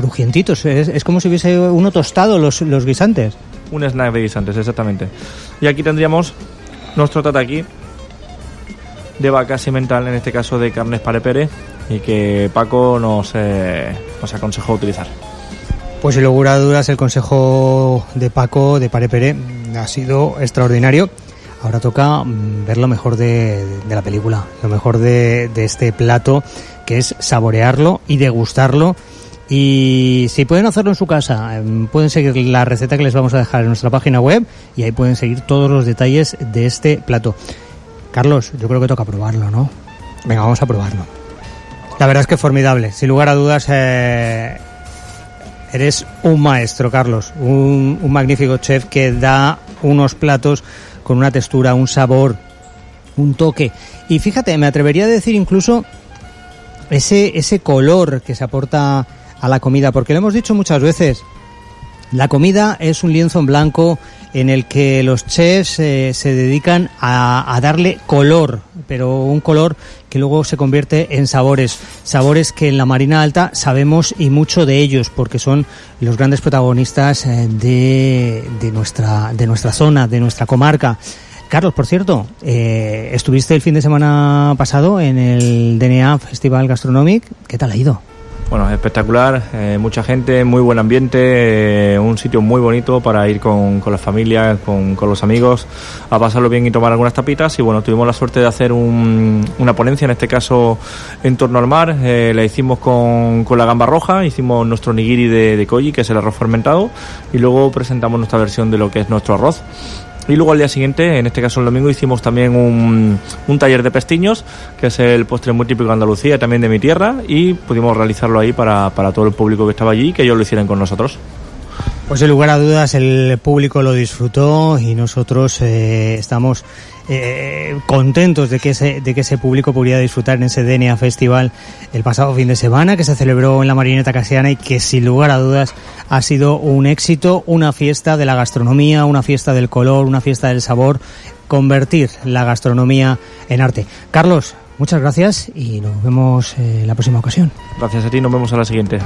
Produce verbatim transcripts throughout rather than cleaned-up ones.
crujientitos, es, es como si hubiese uno tostado los, los guisantes. Un snack de guisantes, exactamente. Y aquí tendríamos nuestro tataki de vaca semental, en este caso de carnes Pare Pere, y que Paco nos, eh, nos aconsejó utilizar. Pues sin lugar a dudas el consejo de Paco de Pare Pere ha sido extraordinario. Ahora toca ver lo mejor de, de la película, lo mejor de, de este plato, que es saborearlo y degustarlo. Y si pueden hacerlo en su casa, pueden seguir la receta que les vamos a dejar en nuestra página web y ahí pueden seguir todos los detalles de este plato. Carlos, yo creo que toca probarlo, ¿no? Venga, vamos a probarlo. La verdad es que formidable, sin lugar a dudas. Eh, eres un maestro, Carlos, un, un magnífico chef que da unos platos con una textura, un sabor, un toque. Y fíjate, me atrevería a decir incluso ese, ese color que se aporta a la comida, porque lo hemos dicho muchas veces, la comida es un lienzo en blanco en el que los chefs eh, se dedican a, a darle color, pero un color que luego se convierte en sabores, sabores que en la Marina Alta sabemos y mucho de ellos, porque son los grandes protagonistas eh, de, de nuestra de nuestra zona, de nuestra comarca. Carlos, por cierto, eh, estuviste el fin de semana pasado en el D N A Festival Gastronomic. ¿Qué tal ha ido? Bueno, espectacular, eh, mucha gente, muy buen ambiente, eh, un sitio muy bonito para ir con, con la familia, con, con los amigos, a pasarlo bien y tomar algunas tapitas. Y bueno, tuvimos la suerte de hacer un, una ponencia, en este caso en torno al mar. Eh, la hicimos con, con la gamba roja, hicimos nuestro nigiri de, de koji, que es el arroz fermentado, y luego presentamos nuestra versión de lo que es nuestro arroz. Y luego al día siguiente, en este caso el domingo, hicimos también un, un taller de pestiños, que es el postre muy típico de Andalucía, también de mi tierra, y pudimos realizarlo ahí para, para todo el público que estaba allí y que ellos lo hicieran con nosotros. Pues sin lugar a dudas el público lo disfrutó y nosotros eh, estamos eh, contentos de que ese de que ese público pudiera disfrutar en ese D N A Festival el pasado fin de semana, que se celebró en la Marineta Casiana y que sin lugar a dudas ha sido un éxito, una fiesta de la gastronomía, una fiesta del color, una fiesta del sabor, convertir la gastronomía en arte. Carlos, muchas gracias y nos vemos en la próxima ocasión. Gracias a ti, nos vemos a la siguiente.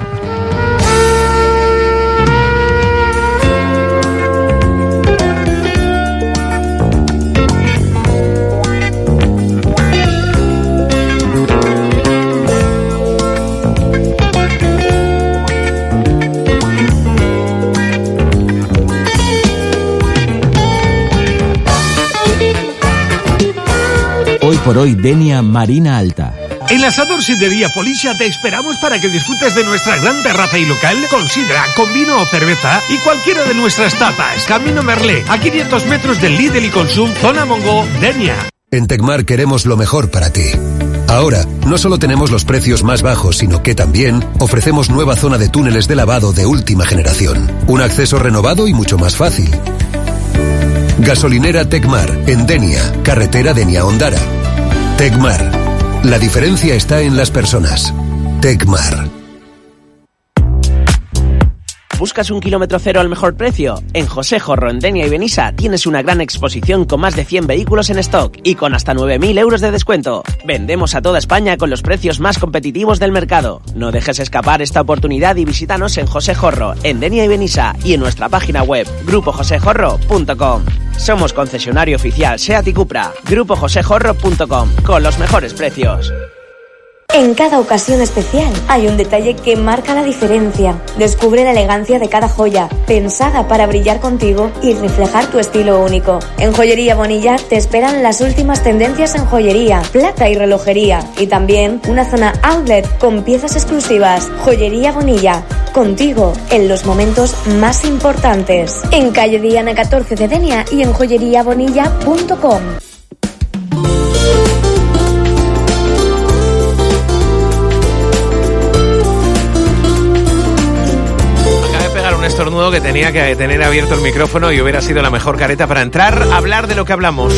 Hoy por hoy, Denia Marina Alta. En la Sador Sidrería Felicia te esperamos para que disfrutes de nuestra gran terraza y local con sidra, con vino o cerveza y cualquiera de nuestras tapas. Camino Merlé, a quinientos metros del Lidl y Consum, zona Mongo, Denia. En Tecmar queremos lo mejor para ti. Ahora, no solo tenemos los precios más bajos, sino que también ofrecemos nueva zona de túneles de lavado de última generación. Un acceso renovado y mucho más fácil. Gasolinera Tecmar, en Denia, carretera Denia-Ondara. Tecmar. La diferencia está en las personas. Tecmar. ¿Buscas un kilómetro cero al mejor precio? En José Jorro, en Denia y Benissa tienes una gran exposición con más de cien vehículos en stock y con hasta nueve mil euros de descuento. Vendemos a toda España con los precios más competitivos del mercado. No dejes escapar esta oportunidad y visítanos en José Jorro, en Denia y Benissa y en nuestra página web grupo josé jorro punto com. Somos concesionario oficial SEAT y Cupra. grupo josé jorro punto com, con los mejores precios. En cada ocasión especial hay un detalle que marca la diferencia. Descubre la elegancia de cada joya, pensada para brillar contigo y reflejar tu estilo único. En Joyería Bonilla te esperan las últimas tendencias en joyería, plata y relojería. Y también una zona outlet con piezas exclusivas. Joyería Bonilla, contigo en los momentos más importantes. En calle Diana catorce de Denia y en joyería bonilla punto com. Un estornudo que tenía que tener abierto el micrófono y hubiera sido la mejor careta para entrar a hablar de lo que hablamos.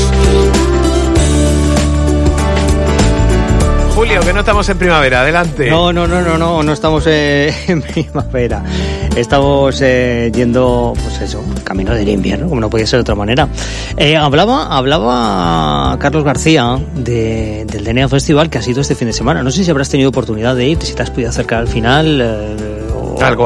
Julio, que no estamos en primavera, adelante. No, no, no, no, no, no estamos eh, en primavera. Estamos eh, yendo, pues eso, camino del invierno, como no podía ser de otra manera. Eh, hablaba, hablaba Carlos García de, del D N A Festival que ha sido este fin de semana. No sé si habrás tenido oportunidad de ir, si te has podido acercar al final. Eh, o... Algo.